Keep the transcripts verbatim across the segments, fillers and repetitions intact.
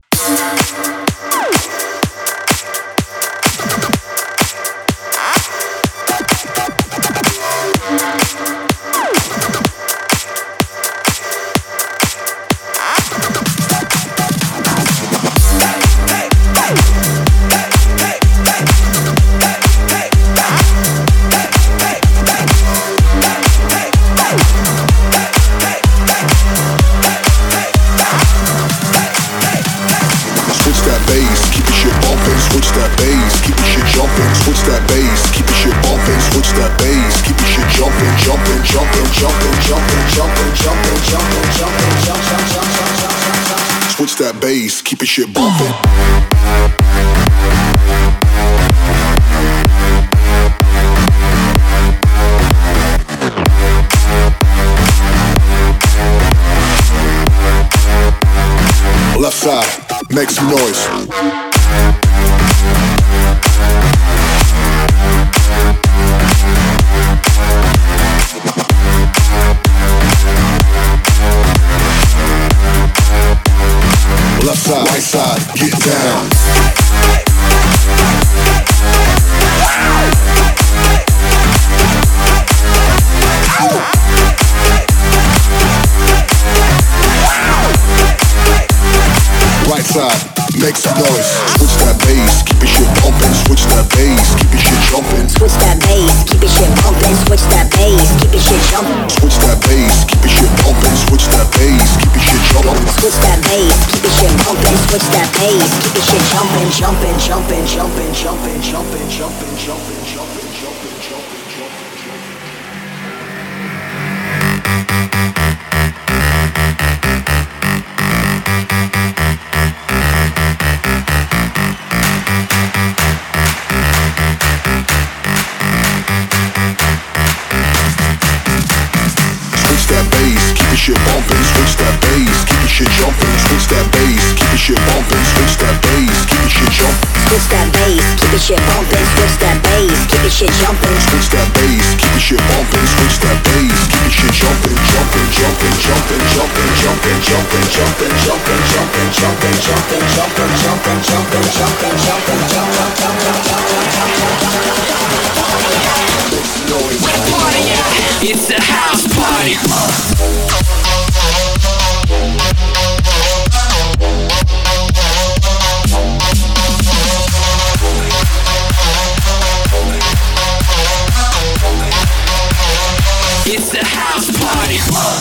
Switch that bass, keep your shit bumping. Left side, make some noise. Left side, right side, get down. Right side, make some noise. Switch that bass, keep your shit bumping. Switch that bass, keep your shit jumping. Switch that bass, keep your shit bumping. Switch that bass, keep your shit jumping. Switch that bass, keep your shit bumping. Switch that bass, keep your shit jumping. Switch that bass, keep your shit bumping. Switch that bass, keep your shit jumping, jumping, jumping, jumping, jumping, jumping, jumping, jumping, jumping, jumping, jumping, jumping. Shit bumping, switch that bass, keep your shit jumping. Switch that bass, keep your shit bumping. Switch that bass, keep your shit jumping. Switch that bass, keep your shit bumping. Switch that bass, keep your shit jumping. Switch that bass, keep your shit bumping. Switch that bass, keep your shit jumping, jumping, jumping, jumping, jumping, jumping, jumping, jumping, jumping, jumping, jumping, jumping, jumping, jumping, jumping, jumping, jumping, jumping. It's a house party. It's a house party.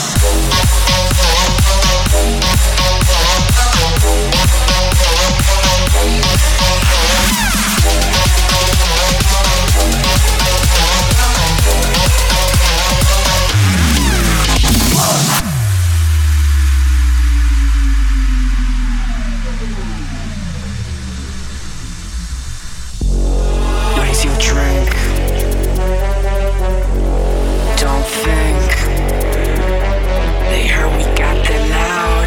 Raise your drink. Don't think they heard we got that loud.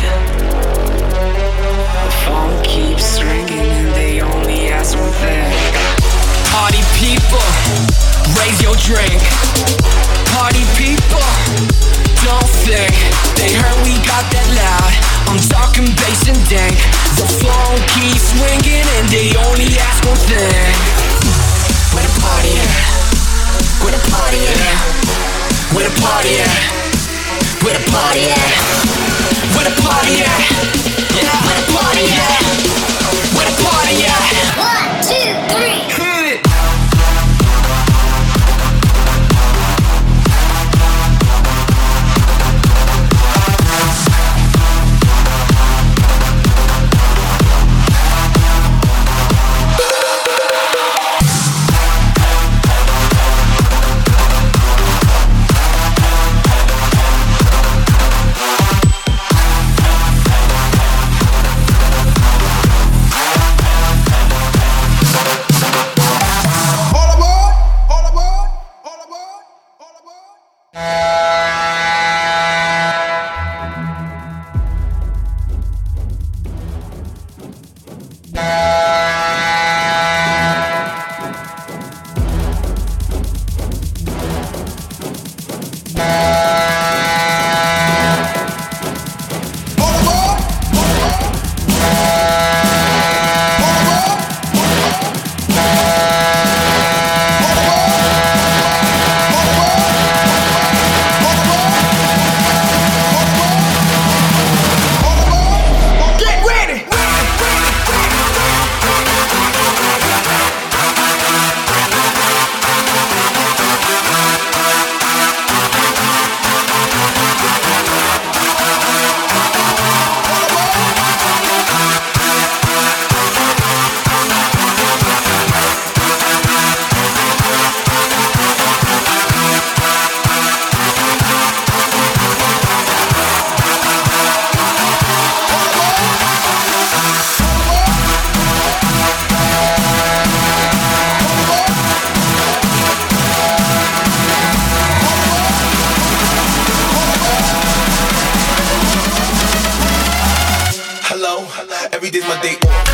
The phone keeps ringing and they only ask one thing. Party people, raise your drink. Party people, don't think they heard we got that loud. I'm talking bass and dank. The phone keeps ringing and they only ask one thing. Where the party at? Where the party at? Where the party at? Where the party at? Where the party at? Yeah, where the party at? Where the party at? One, two, three. Hit it. wait.